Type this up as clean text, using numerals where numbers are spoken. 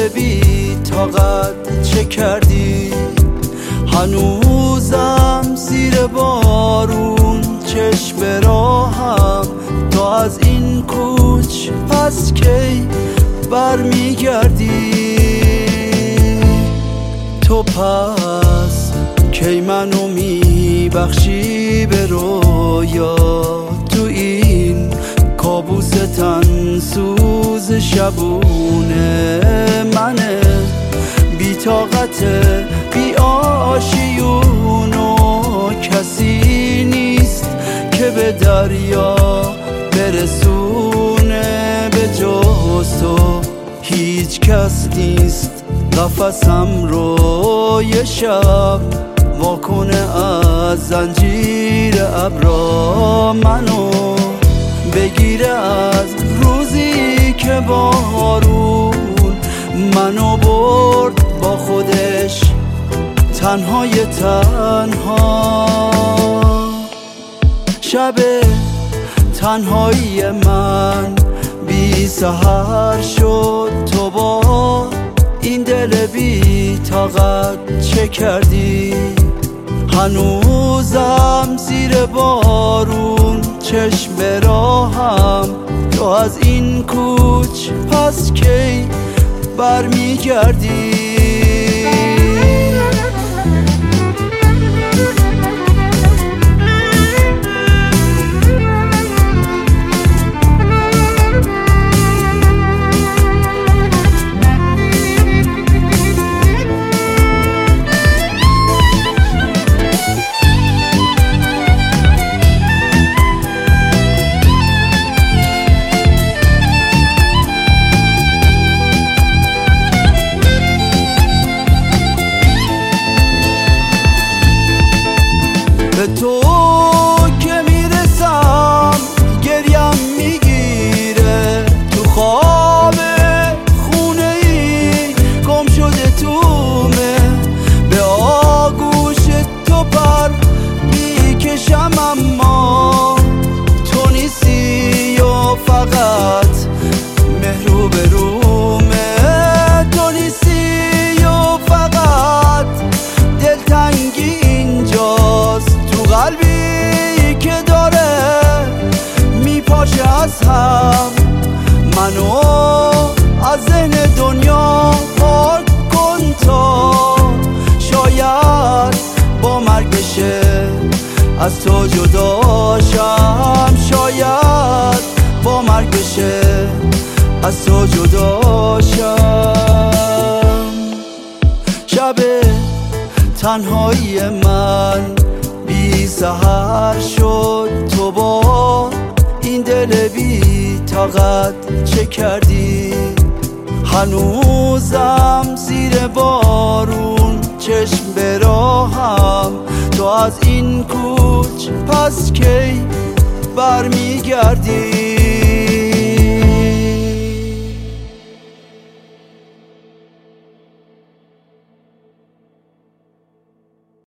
بی طاقت چه کردی؟ هنوزم زیر بارون چشم به راهم، تو از این کوچ پس کی برمیگردی؟ تو پس کی منو میبخشی به رویا؟ تو این کابوس تن سوز شبونه منه بی طاقت بی آشیون و کسی نیست که به دریا برسونه به جز تو. هیچ کس نیست قفسم رو یه شب واکنه از زنجیر ابرا، منو بگیره از روزی که بارون منو برد با خودش تنهای تنها. شب تنهایی من بی سحر شد، تو با این دل بی طاقت چه کردی؟ هنوزم زیر بارون چشم به راهم، تو از این کوچ پس کی برمیگردی؟ به تو که میرسم گریم میگیره، تو خواب خونه ای گم شده تومه، به آغوش تو پر میکشم اما تو نیستی و فقط مهرو به رومه، تو نیستی و فقط دلتنگی اینجاست، قلبی که داره میپاشه از هم، منو از ذهن دنیا پاک کن تا شاید با مرگ بشه از تو جداشم، شاید با مرگ بشه از تو جداشم. شب تنهایی من بی سحر شد، تو با این دل بی طاقت چه کردی؟ هنوزم زیر بارون چشم به راهم، تو از این کوچ پس کی برمیگردی؟